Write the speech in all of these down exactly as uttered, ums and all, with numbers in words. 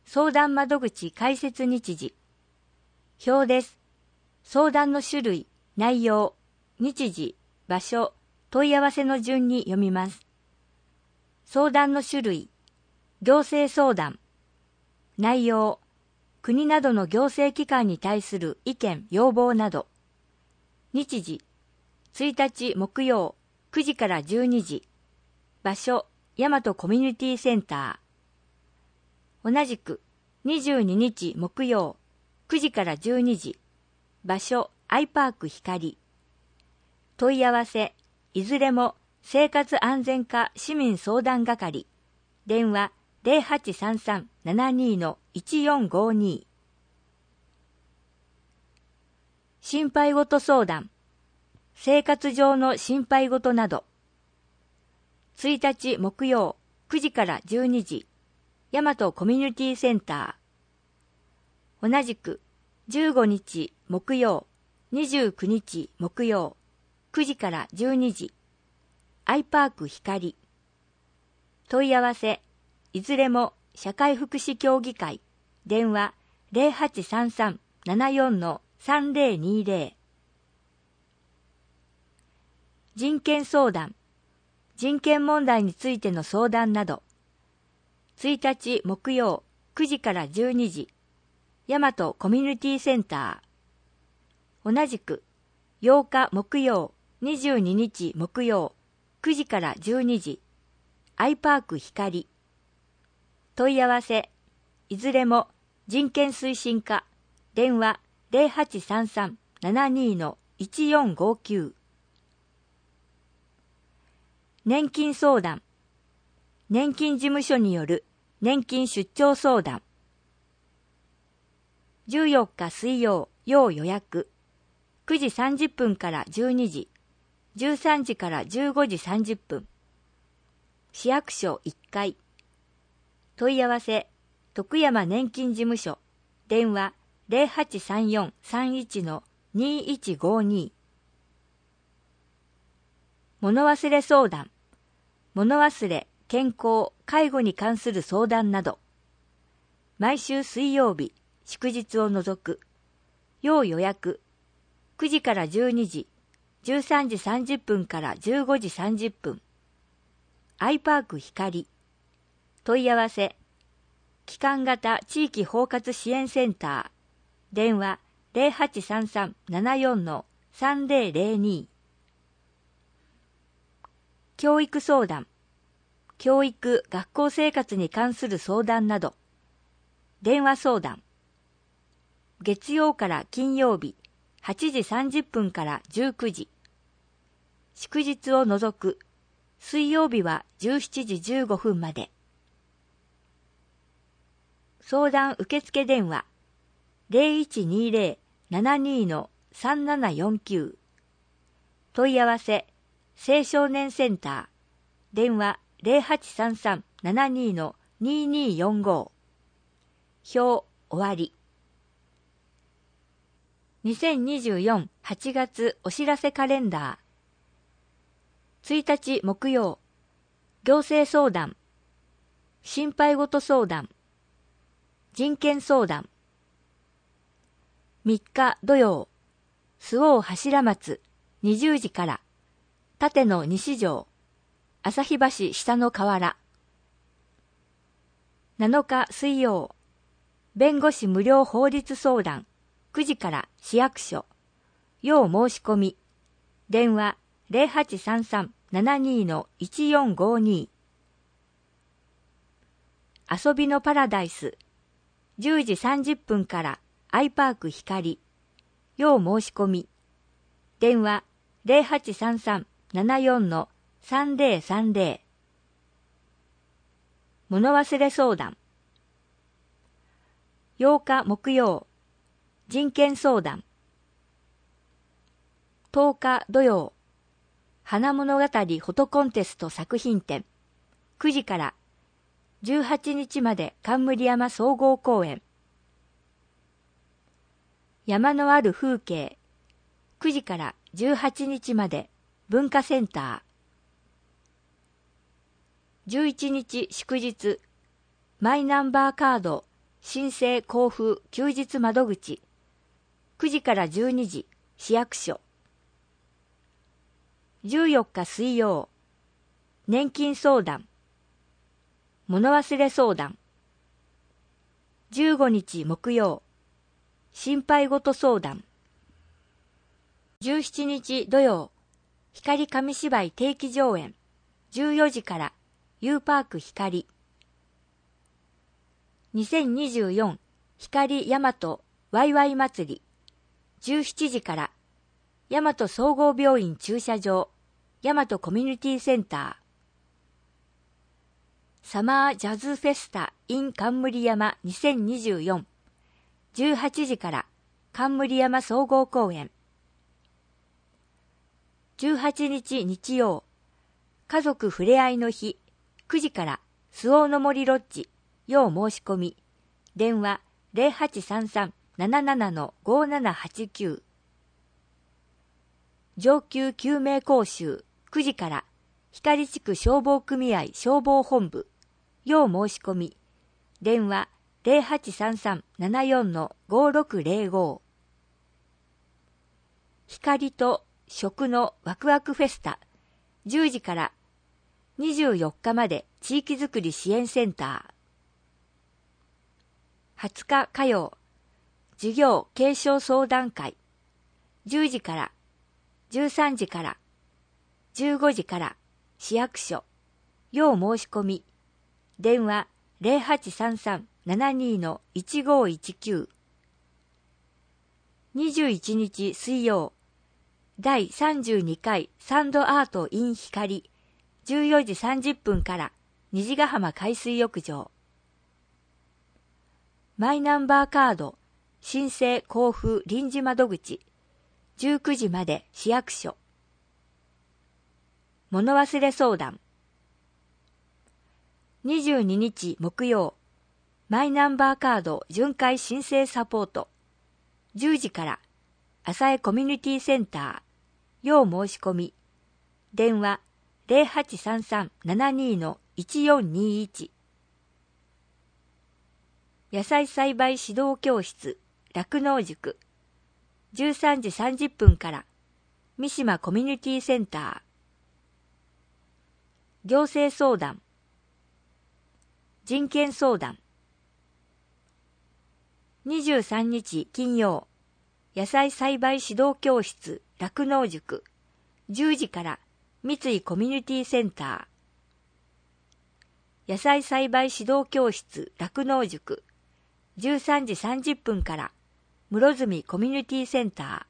相談窓口開設日時。表です。相談の種類、内容、日時、場所、問い合わせの順に読みます。相談の種類、行政相談。内容、国などの行政機関に対する意見・要望など。日時、ついたち木曜くじからじゅうにじ。場所、大和コミュニティセンター。同じくにじゅうににち木曜くじからじゅうにじ。場所、アイパーク光。問い合わせ、いずれも生活安全課市民相談係。電話 ゼロはちさんさんななに のいちよんごに。心配事相談。生活上の心配事など。ついたち木曜くじからじゅうにじ。大和コミュニティセンター。同じくじゅうごにち木曜、にじゅうくにち木曜、くじからじゅうにじ。アイパーク光。問い合わせ、いずれも社会福祉協議会。電話 ゼロはちさんさんななよんのさんぜろにぜろ。人権相談。人権問題についての相談など。ついたち木曜くじからじゅうにじ。大和コミュニティセンター。同じくようか木曜、にじゅうににち木曜、くじからじゅうにじ。アイパーク光。問い合わせ、いずれも人権推進課。電話 ゼロはちさんさんななに のいちよんごきゅう。年金相談。年金事務所による年金出張相談。じゅうよっか水曜、要予約。くじさんじゅっぷんからじゅうにじ。じゅうさんじからじゅうごじさんじゅっぷん。市役所いっかい。問い合わせ、徳山年金事務所。電話 ゼロはちさんよんさんいちのにいちごに。物忘れ相談。物忘れ、健康、介護に関する相談など。毎週水曜日、祝日を除く。要予約。くじからじゅうにじ、じゅうさんじさんじゅっぷんからじゅうごじさんじゅっぷん。アイパーク光。問い合わせ。機関型地域包括支援センター。電話 ゼロはちさんさんななよんのさんぜろぜろに。教育相談。教育・学校生活に関する相談など。電話相談。月曜から金曜日、はちじさんじゅっぷんからじゅうくじ。祝日を除く。水曜日はじゅうしちじじゅうごふんまで。相談受付電話 ゼロいちにゼロななに のさんななよんきゅう。問い合わせ青少年センター。電話 ゼロはちさんさんななに のにによんご。表終わり。にせんにじゅうよんはちがつお知らせカレンダー。ついたち木曜、行政相談、心配事相談、人権相談。みっか土曜、周防柱松にじゅうじから、立野西条、旭橋下の河原。なのか水曜、弁護士無料法律相談、くじから市役所、要申し込み、電話 ゼロはちさんさんななに のいちよんごに。遊びのパラダイス、じゅうじさんじゅっぷんからアイパーク光、要申し込み、電話 ゼロはちさんさんななよんのさんぜろさんぜろ。物忘れ相談。ようか木曜、人権相談。とおか土曜、花物語フォトコンテスト作品展、くじからじゅうはちにちまで冠山総合公園。山のある風景、くじからじゅうはちにちまで文化センター。じゅういちにち祝日、マイナンバーカード申請交付休日窓口、くじからじゅうにじ、市役所。じゅうよっか水曜、年金相談、物忘れ相談。じゅうごにち木曜、心配事相談。じゅうしちにち土曜、光紙芝居定期上演、じゅうよじから U パーク光。にせんにじゅうよん光大和ワイワイ祭り、じゅうしちじから大和総合病院駐車場、大和コミュニティセンター。サマージャズフェスタ in 冠山にせんにじゅうよん、じゅうはちじから冠山総合公園。じゅうはちにち日曜、家族ふれあいの日、くじから周防の森ロッジ、要申し込み、電話 ゼロはちさんさん なななな ごななはちきゅう。上級救命講習、くじから光地区消防組合消防本部、要申し込み、電話 ゼロはちさんさん ななよん ごろくゼロご。光と食のワクワクフェスタ、じゅうじからにじゅうよっかまで地域づくり支援センター。はつか火曜、授業継承相談会、じゅうじからじゅうさんじからじゅうごじから市役所、要申し込み、電話 ゼロはちさんさん ななにのいちごいちきゅう。にじゅういちにち水曜、だいさんじゅうにかいサンドアート in 光、じゅうよじさんじゅっぷんから虹ヶ浜海水浴場。マイナンバーカード申請交付臨時窓口、じゅうくじまで市役所。物忘れ相談。にじゅうににち木曜、マイナンバーカード巡回申請サポート、じゅうじから浅江コミュニティセンター、要申し込み、電話 ゼロはちさんさん ななにのいちよんにいち。野菜栽培指導教室酪農塾、じゅうさんじさんじゅっぷんから三島コミュニティセンター。行政相談、人権相談。にじゅうさんにち金曜、野菜栽培指導教室酪農塾、じゅうじから三井コミュニティセンター。野菜栽培指導教室酪農塾、じゅうさんじさんじゅっぷんから室積コミュニティセンタ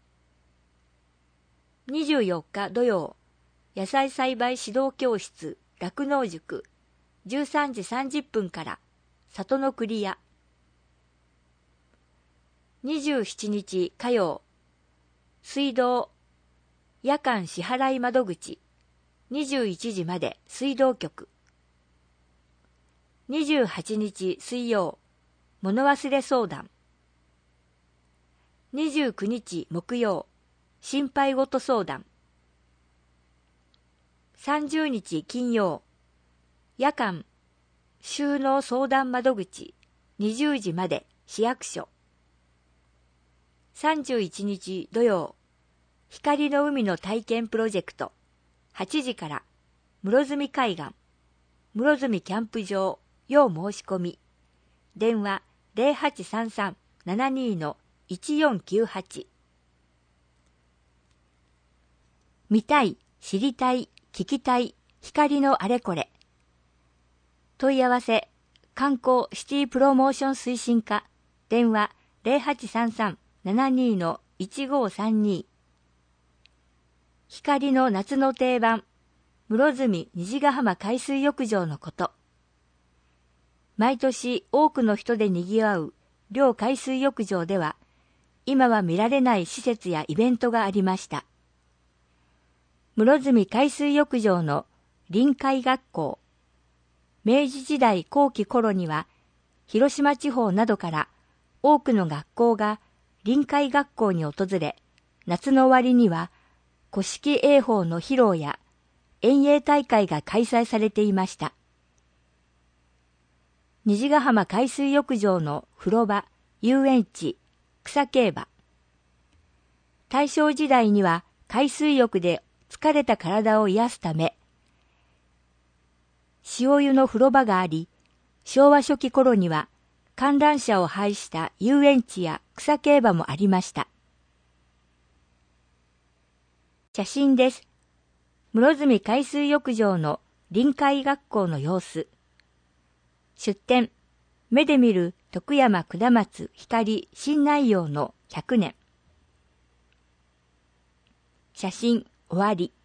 ー。にじゅうよっか土曜、野菜栽培指導教室酪農塾、じゅうさんじさんじゅっぷんから里の栗屋。にじゅうしちにち火曜、水道夜間支払い窓口、にじゅういちじまで水道局。にじゅうはちにち水曜、物忘れ相談。にじゅうくにち木曜、心配事相談。さんじゅうにち金曜、夜間収納相談窓口、にじゅうじまで市役所。さんじゅういちにち土曜、光の海の体験プロジェクト、はちじから室積海岸、室積キャンプ場、要申し込み、電話 ゼロはちさんさん ななにのいちよんきゅうはち。見たい、知りたい、聞きたい、光のあれこれ。問い合わせ、観光シティプロモーション推進課、電話 ゼロはちさんさん ななにのいちごさんに。光の夏の定番、室積虹ヶ浜海水浴場のこと。毎年多くの人で賑わう両海水浴場では、今は見られない施設やイベントがありました。室積海水浴場の臨海学校。明治時代後期頃には、広島地方などから多くの学校が臨海学校に訪れ、夏の終わりには古式泳法の披露や遠泳大会が開催されていました。 虹ヶ浜海水浴場の風呂場、遊園地、草競馬。大正時代には海水浴で疲れた体を癒すため、塩湯の風呂場があり、昭和初期頃には観覧車を配した遊園地や草競馬もありました。写真です。室積海水浴場の臨海学校の様子。出展、目で見る徳山下松光新内容のひゃくねん。写真終わり。